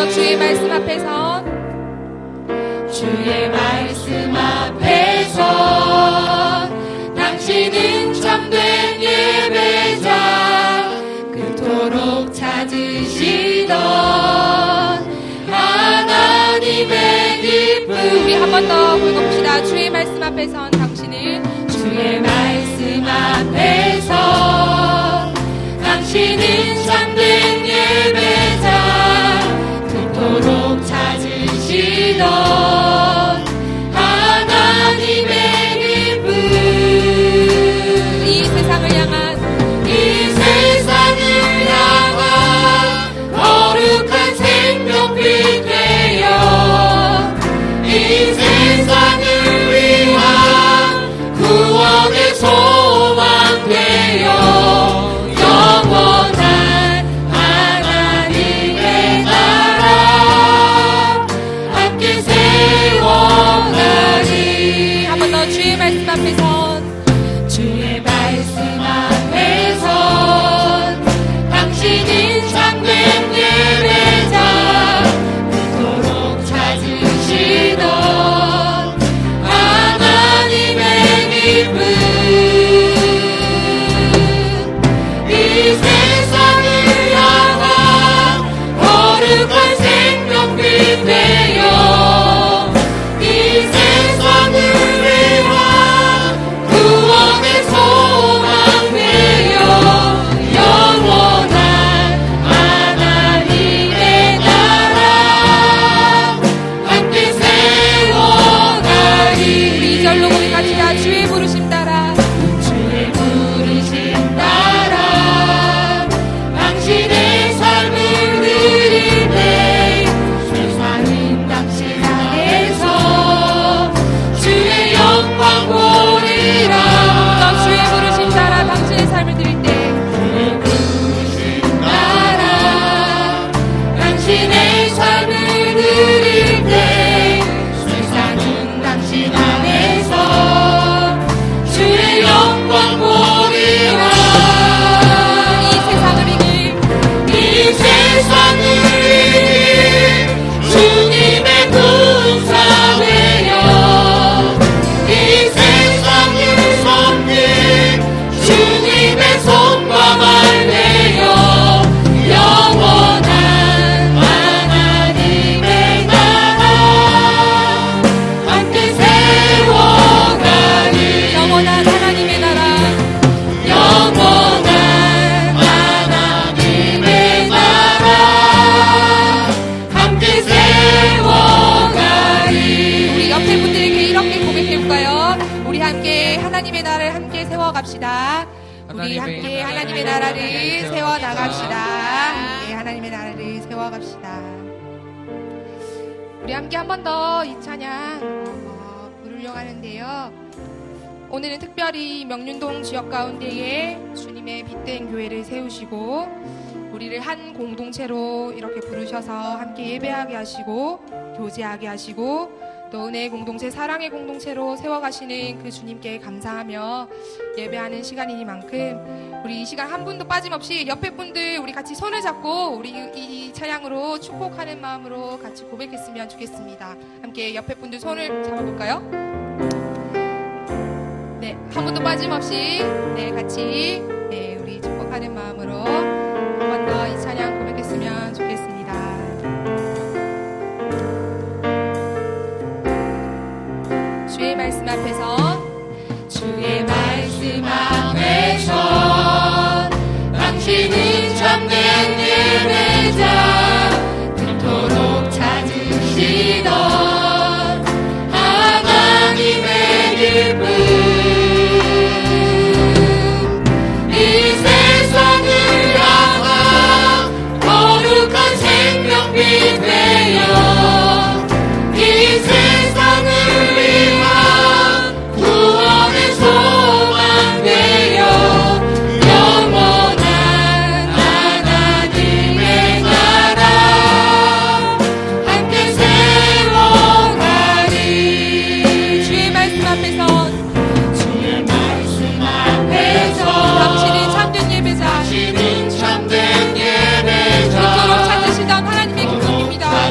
더 주의 말씀 앞에서 주의 말씀 앞에서 당신은 참된 예배자 그토록 찾으시던 하나님의 기쁨. 우리 한 번 더 불러봅시다. 주의 말씀 앞에선 당신은 주의 말씀 앞에서 당신은 참된 예배자 그토록 찾으시던 하나님의 기쁨. 이 세상을 향한 거룩한 생명빛 되어 이 세상을 위한 구원의 소망 되어 영원한 하나님의 나라 함께 세워가리. 한 번 더 주의 말씀 앞에서 주의 말씀 앞에서 당신은 참된 예배자 그토록 찾으시던 하나님의 기쁨. 이 세상을 향한 거룩한 생명빛 되어 이 세상을 위한 구원의 소망 되어 영원한 하나님의 나라 함께 세워가리. 우리 2절로 우리 같이 다 주의 부르심 따라 주의 부르심 따라 당신의 삶을 누릴 때 세상은 당신 안에서 주의 영광 보리라. 더 주의 부르심 따라 당신의 삶을 드릴 때 주의 부르심 따라 당신의 삶을 누릴 때 세상은 당신 안에서 주의 영광 보리라. 이 세상을 이길 이 세상을 이길 주님의 군사되어 이 세상을 섬긴 주님의 손과 발 되어 영원한 하나님의 나라 함께 세워가리. 영원한 하나님의 나라 영원한 하나님의 나라 함께 세워가리. 우리 옆에 분들에게 이렇게 고백해볼까요? 우리 함께 하나님의 나라를 함께 세워갑시다. 우리 함께 하나님의 나라를 세워나갑시다. 네, 하나님의 나라를 세워갑시다. 우리 함께 한 번 더 이 찬양 부르려고 하는데요. 오늘은 특별히 명륜동 지역 가운데에 주님의 빛된 교회를 세우시고 우리를 한 공동체로 이렇게 부르셔서 함께 예배하게 하시고 교제하게 하시고 또 은혜의 공동체, 사랑의 공동체로 세워가시는 그 주님께 감사하며 예배하는 시간이니만큼 우리 이 시간 한 분도 빠짐없이 옆에 분들 우리 같이 손을 잡고 우리 이 찬양으로 축복하는 마음으로 같이 고백했으면 좋겠습니다. 함께 옆에 분들 손을 잡아볼까요? 네, 한 분도 빠짐없이 네, 같이 네, 우리 축복하는 마음으로 한 번 더 이 찬양 고백했으면 좋겠습니다. 주의 말씀 앞에서 주의 말씀 앞에서 당신은 참된 예배자 그토록 찾으시던 하나님의 기쁨. 이 세상을 향한 거룩한 생명빛 되어 이 세상을 위한 구원의 소망 되어 영원한 하나님의 나라 함께 세워가리. 주의 말씀 앞에서 주의 말씀 앞에서 당신은 참된 예배자 당신은 참된 예배자 그토록 찾으시던 하나님의 기쁨입니다.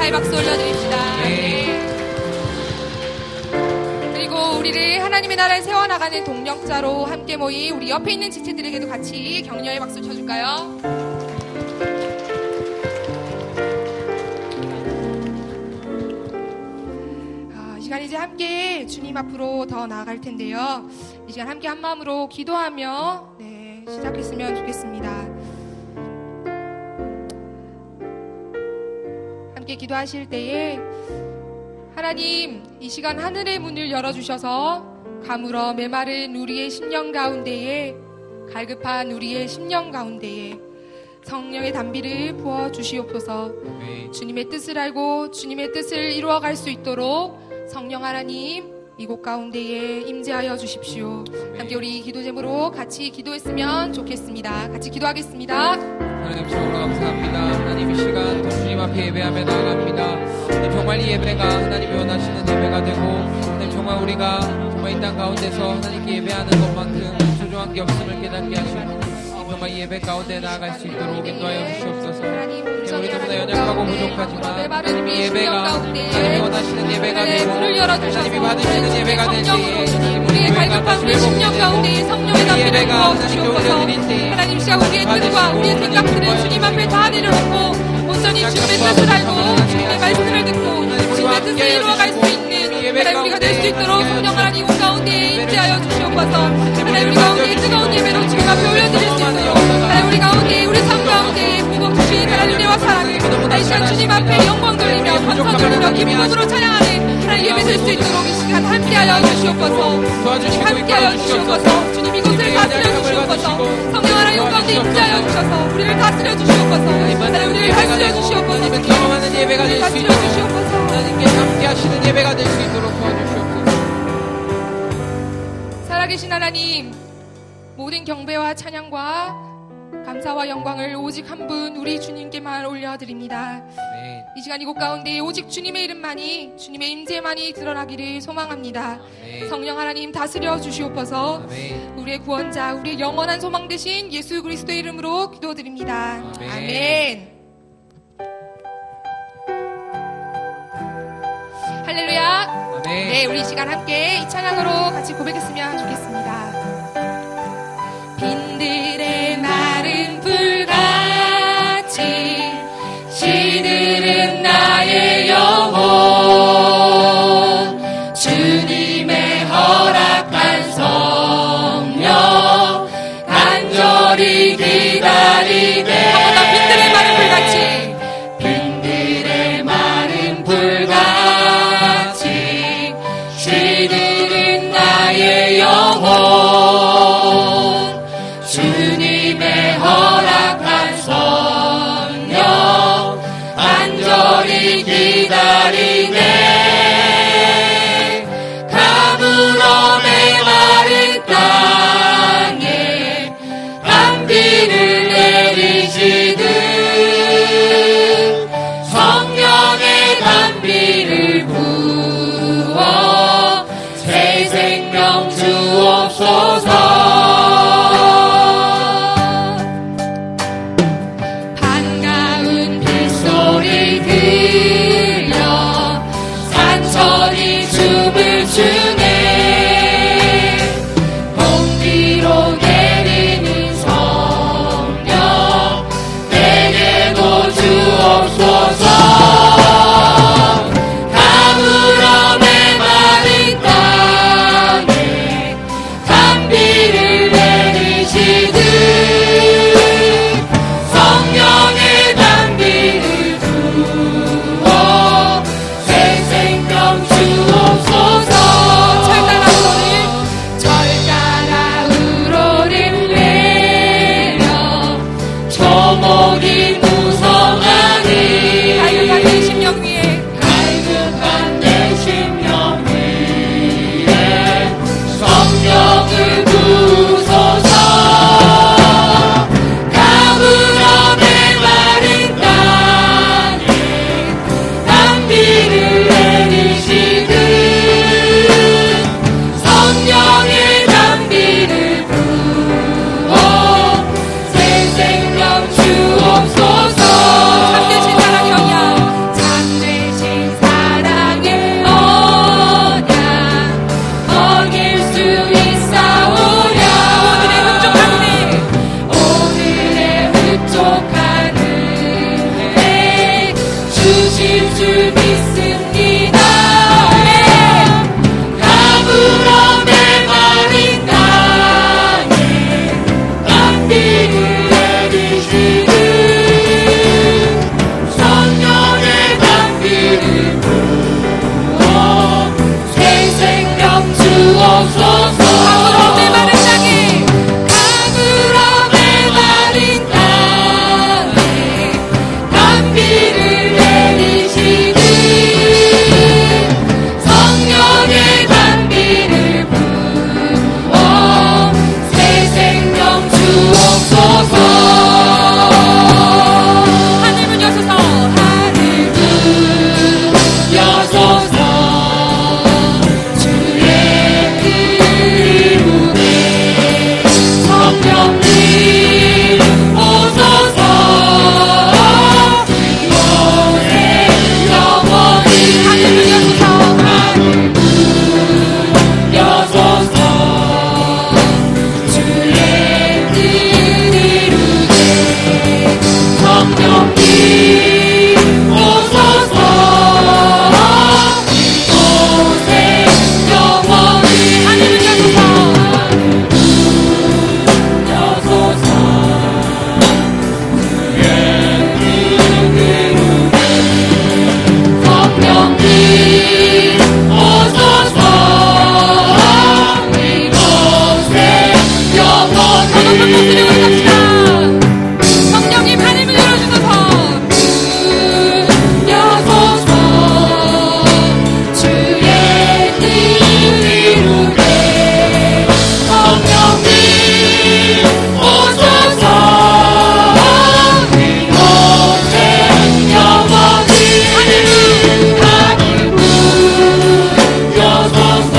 감사의 박수 올려드립시다. 네. 그리고 우리를 하나님의 나라에 세워나가는 동력자로 함께 모인 우리 옆에 있는 지체들에게도 같이 격려의 박수 쳐줄까요? 이 시간 이제 함께 주님 앞으로 더 나아갈 텐데요. 이 시간 함께 한 마음으로 기도하며 시작했으면 좋겠습니다. 함께 기도하실 때에 하나님, 이 시간 하늘의 문을 열어주셔서 가물어 메마른 우리의 심령 가운데에, 갈급한 우리의 심령 가운데에 성령의 단비를 부어주시옵소서. 주님의 뜻을 알고 주님의 뜻을 이루어갈 수 있도록 성령 하나님 이곳 가운데에 임재하여 주십시오. 함께 우리 기도 제목으로 같이 기도했으면 좋겠습니다. 같이 기도하겠습니다. 하나님 참으로 감사합니다. 하나님 이 시간 또 주님 앞에 예배하며 나아갑니다. 하나님 정말 이 예배가 하나님이 원하시는 예배가 되고, 하나님 정말 우리가 정말 이 땅 가운데서 하나님께 예배하는 것만큼 소중한 게 없음을 깨닫게 하시고, 정말 이 예배 가운데 나아갈 수 있도록 인도하여 주시옵소서. 우리 너무나 연약하고 부족하지만 이 예배가 하나님이 원하시는 예배가 되고, 하나님이 받으시는 예배가 될 때에 우리의 갈급한 우리 심령 가운데 성령의 단비를 부어주시옵소서. 하나님 시간 우리의 뜻과 우리의 생각들을 주님 앞에 다 내려놓고 온전히 주님의 뜻을 알고 주님의 말씀을 듣고 주님의 뜻을 이루어갈 수 있는 하나님 우리가 될 수 있도록 성령 하나님 온 가운데에 임재하여 주시옵소서. 하나님 우리 가운데 뜨거운 예배로 주님 앞에 올려드릴 수 있도록 하나님 우리 가운데 우리 삶 가운데 부어 주신 하나님 은혜와 사랑을 이 시간 주님 앞에 영광 돌리며 감사 돌리며 기쁨으로 찬양하는 하나님 예배 될 수 있도록 이 시간 함께하여 주시옵소서. 함께하여 주시옵소서. 주님 이곳을 다스려 주시옵소서. 성령 하나님 온 가운데 임재하여 주셔서 우리를 다스려 주시옵소서. 하나님 우리를 다스려 주시옵소서. 하나님의 경험하는 예배가 될 수 있도록, 하나님께 함께 하시는 예배가 될 수 있도록 도와주시옵소서. 살아계신 하나님, 모든 경배와 찬양과 감사와 영광을 오직 한 분 우리 주님께만 올려드립니다. 이 시간 이곳 가운데 오직 주님의 이름만이, 주님의 임재만이 드러나기를 소망합니다. 성령 하나님 다스려 주시옵소서. 우리의 구원자, 우리의 영원한 소망 되신 예수 그리스도의 이름으로 기도드립니다. 아멘. 할렐루야. 네, 우리 이 시간 함께 이 찬양으로 같이 고백했으면 좋겠습니다. 빈들의 마른 불같이 시들은 나의 영혼, 주님의 허락한 성령 간절히 기다리네. 한번 더 빈들의 마른 불같이, 빈들의 마른 불같이 시들은 나의 영혼, 줄 믿습니다. 가물어 메마른 땅에 단비를 내리시는 성령의 단비를 부어 새 생명 주옵소서. 가물어 메마른 땅에 가물어 메마른 땅에 단비를 내리시는 성령의 단비를 부어 새 생명 주옵소서. 하늘문 여소서 하늘문 여소서 주의 이름에 성령님 오소서. 이곳에 영원히 하늘문 여소서 하늘문 여소서 주의 이름에 성령님 오소서. 이곳에 영원히 하늘문 여소서 여소서 주의 이름에 성령님 오소서. 이곳에 영원히 성령님 하늘문 열어주소서. 여소서 주의 이름에 성령님 오소서. 이곳에 영원히 하늘문 여소서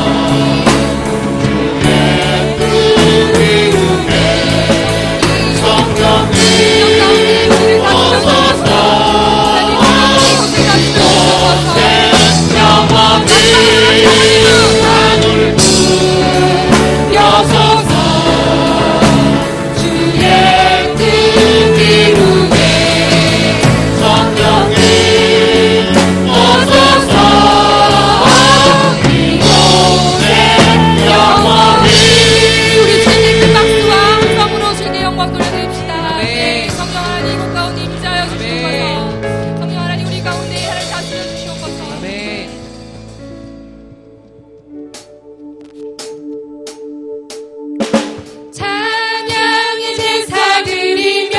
찬양의 제사 드리며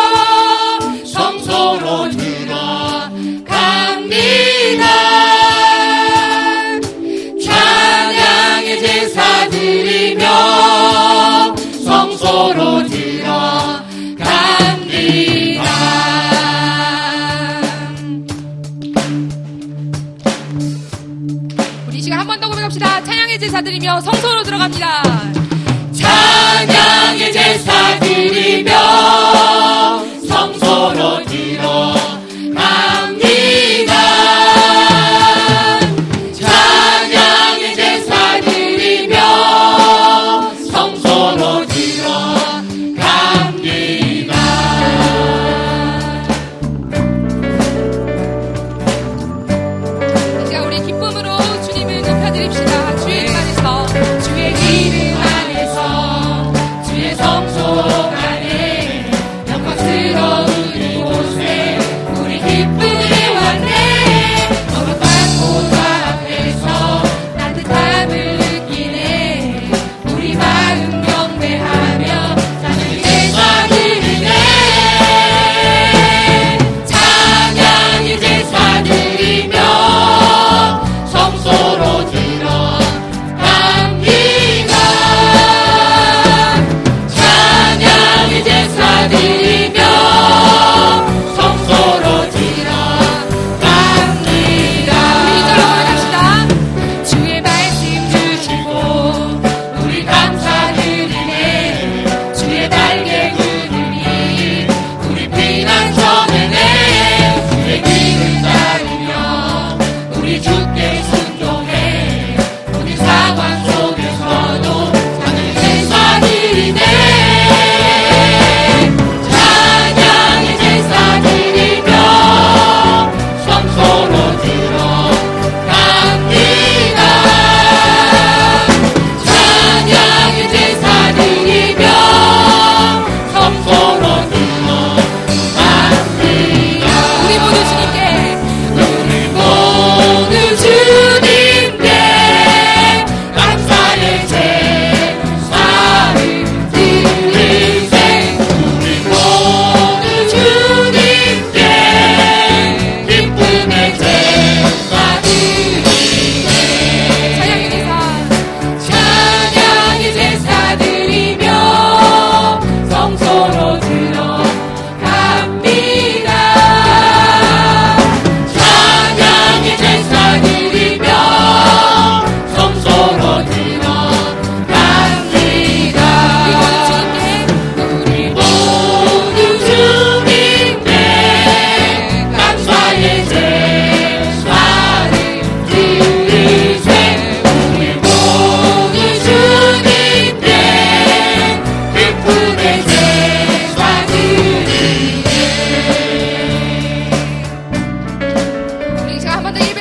성소로 들어갑니다. 찬양의 제사 드리며 성소로 들어갑니다. 우리 이 시간 한 번 더 고백합시다. 찬양의 제사 드리며 성소로 들어갑니다. 찬양의 제사 드리며 성소로 들어갑니다. 찬양의 제사 드리며 성소로 들어갑니다. 이 시간 우리 기쁨으로 주님을 높여드립시다. 주의 이름 안에서, 주의 이름 안에서, 주의 성소 안에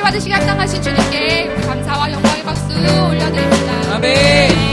받으시기 합당하신 주님께 감사와 영광의 박수 올려드립니다. 아멘.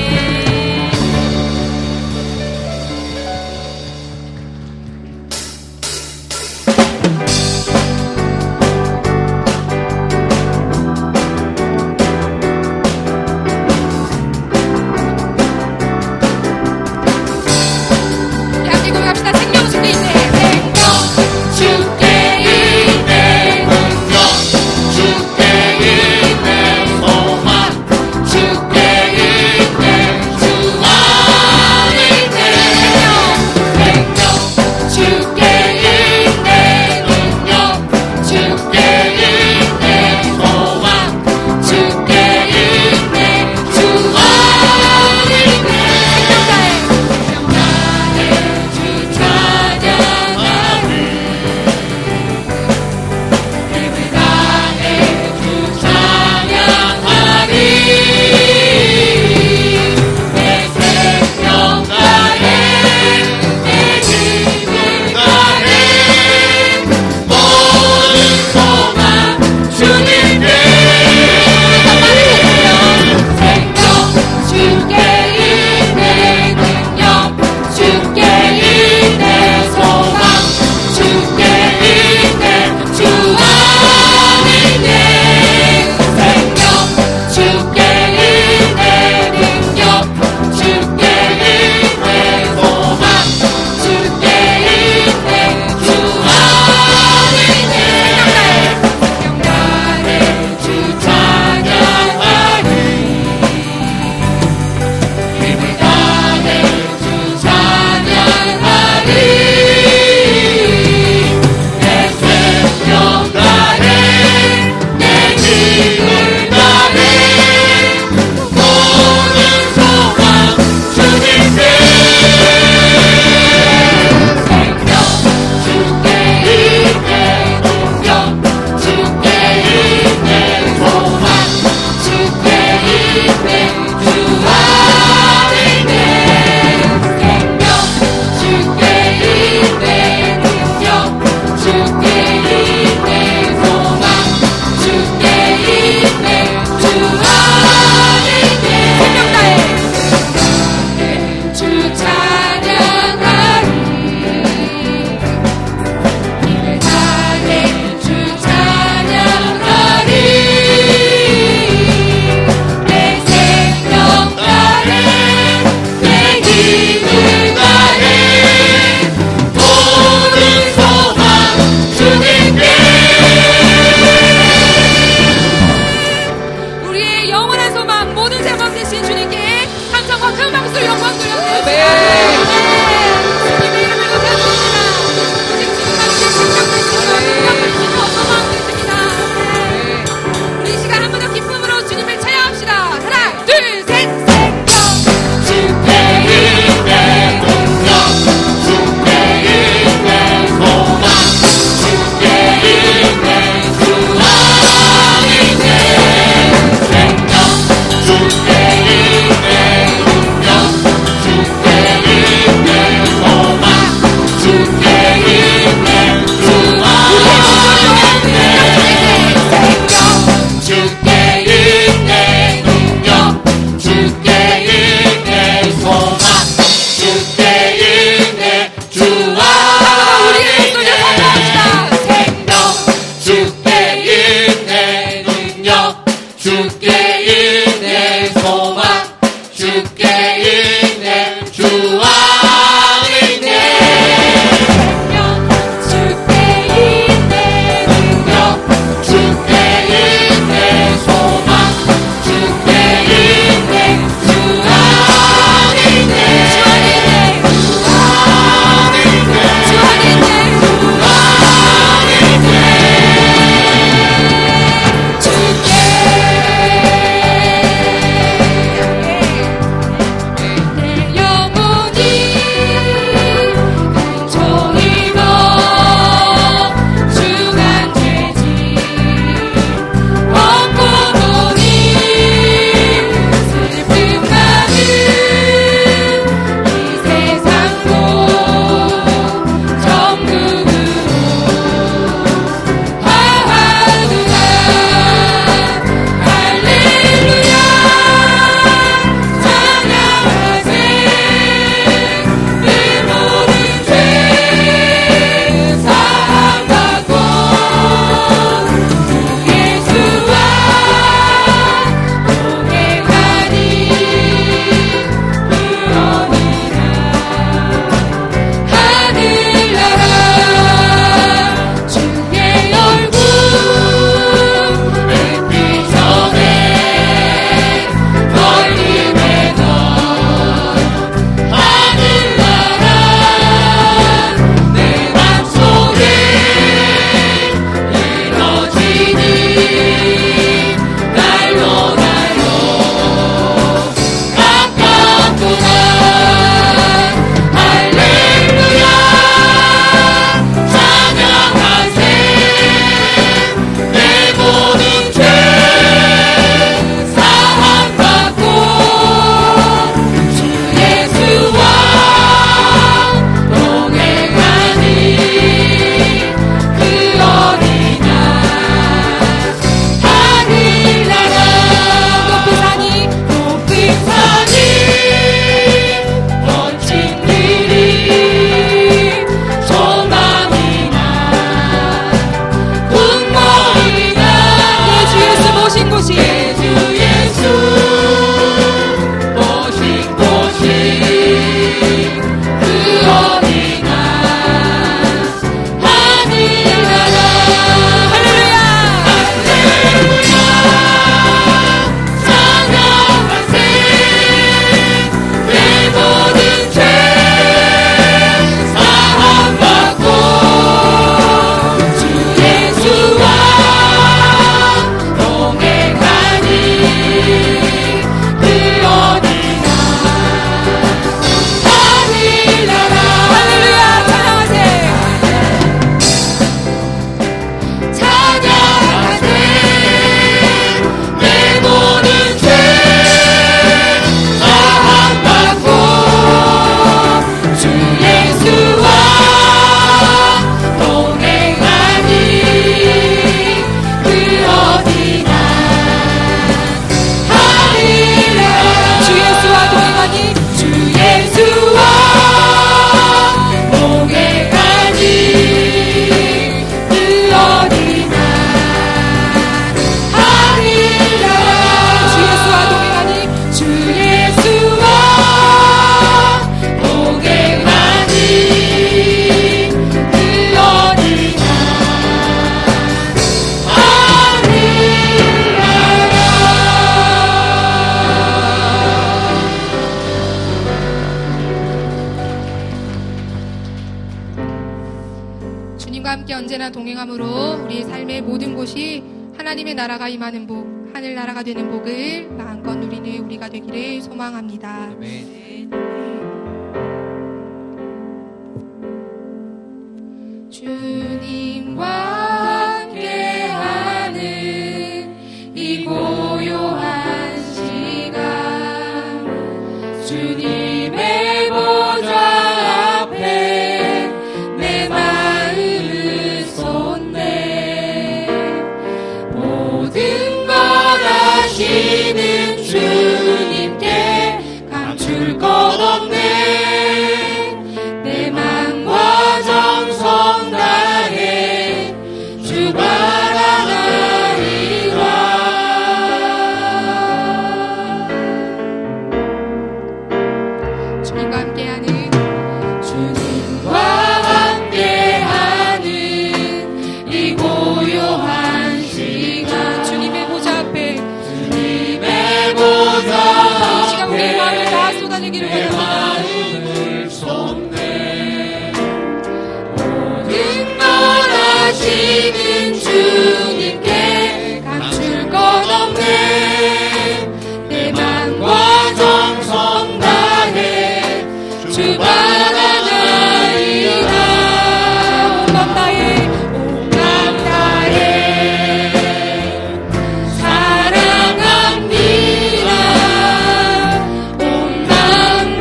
언제나 동행함으로 우리의 삶의 모든 곳이 하나님의 나라가 임하는 복, 하늘나라가 되는 복을 마음껏 누리는 우리가 되기를 소망합니다. 아멘. 주님과 함께하는 이 고요한 시간, 주님의 보좌 앞에 내 마음을 쏟네. 모든 것 아시는 주님께 감출 것 없네. 내 맘과 정성 다해 주 바라나이다. 주님과 함께하는 이 고요한 시간, 주님의 보좌 앞에 이 시간 우리의 마음을 다 쏟아내기를 원합니다. 모든 주님께 감출 것 없네. 내 맘과 정성 다해 주 바라나이다. 온 맘 다해 사랑합니다. 온 맘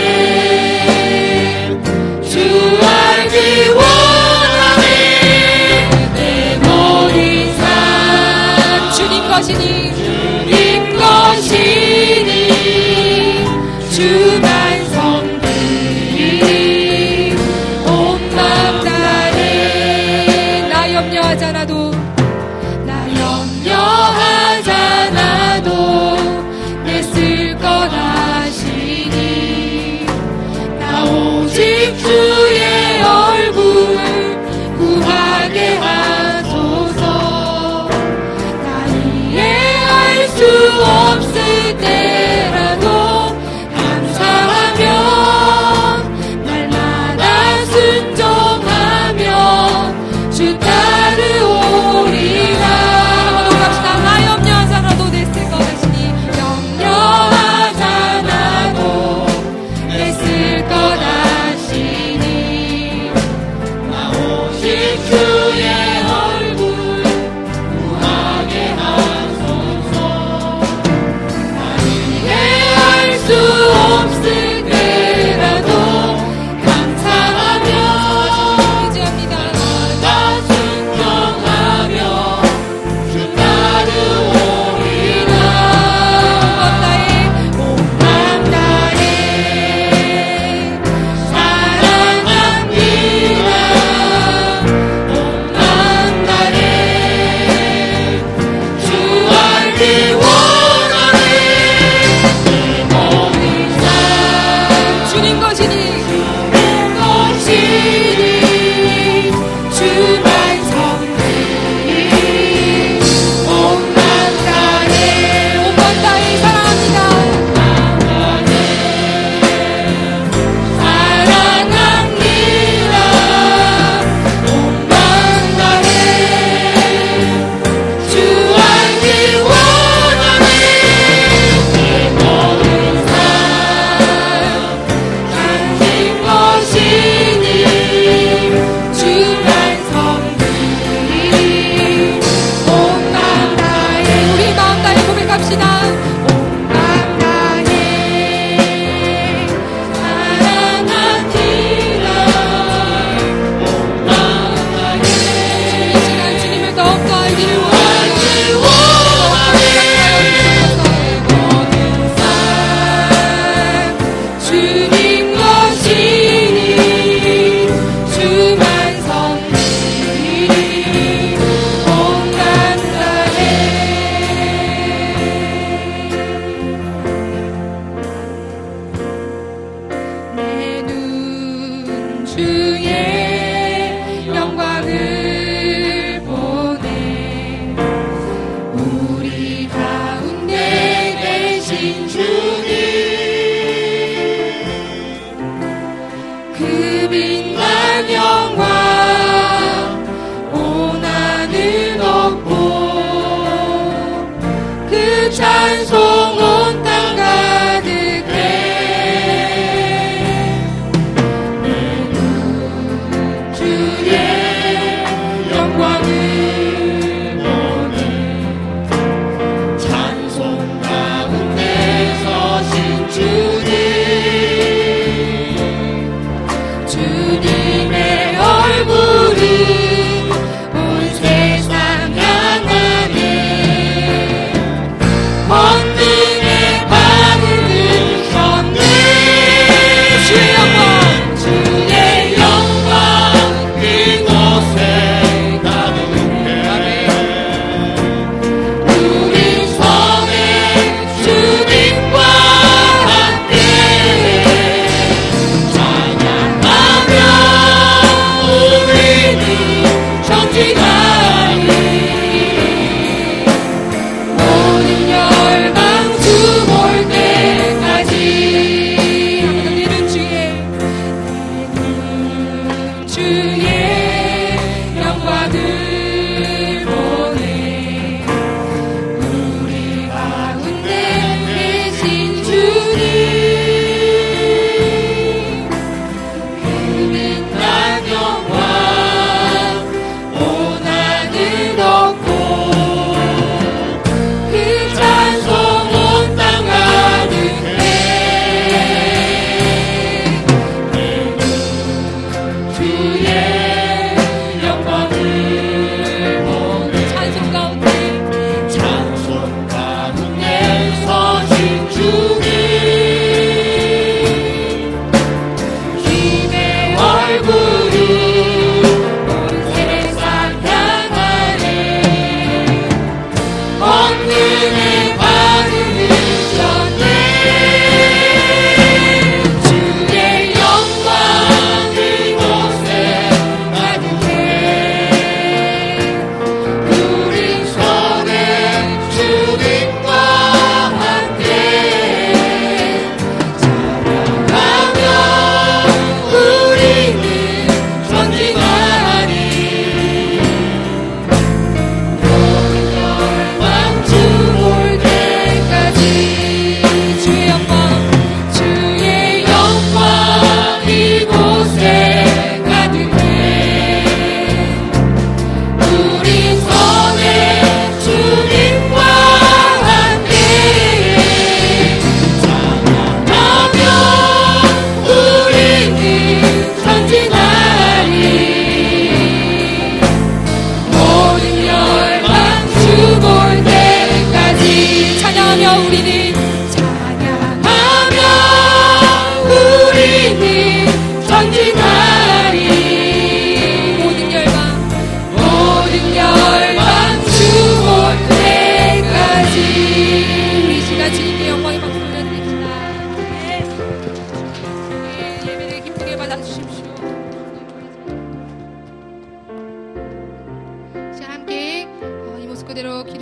다해 주 알기 원하네. 내 모든 삶 주님 것이니 주만 성들이 온 맘 다해. 나 염려하잖아도 내 쓸 것 아시니. 나 오직 주의 얼굴 구하게 하소서. 나 이해할 수 없을 때라도 감사하며 날마다 순종하며 주 따르오리라. 한번 동갑시다. 나 염려하잖아도 내 쓸 것 아시니. 염려하잖아도 내 쓸 것 아시니. 나 오직 주의 얼굴 구하게 하소서. 나를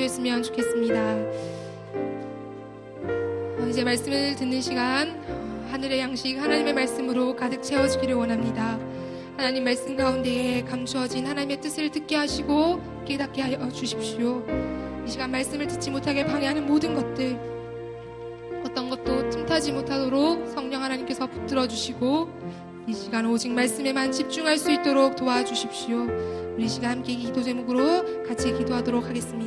주셨으면 좋겠습니다. 이제 말씀을 듣는 시간, 하늘의 양식 하나님의 말씀으로 가득 채워지기를 원합니다. 하나님 말씀 가운데에 감추어진 하나님의 뜻을 듣게 하시고 깨닫게 하여 주십시오. 이 시간 말씀을 듣지 못하게 방해하는 모든 것들, 어떤 것도 틈타지 못하도록 성령 하나님께서 붙들어 주시고 이 시간 오직 말씀에만 집중할 수 있도록 도와주십시오. 우리 시간 함께 기도 제목으로 같이 기도하도록 하겠습니다.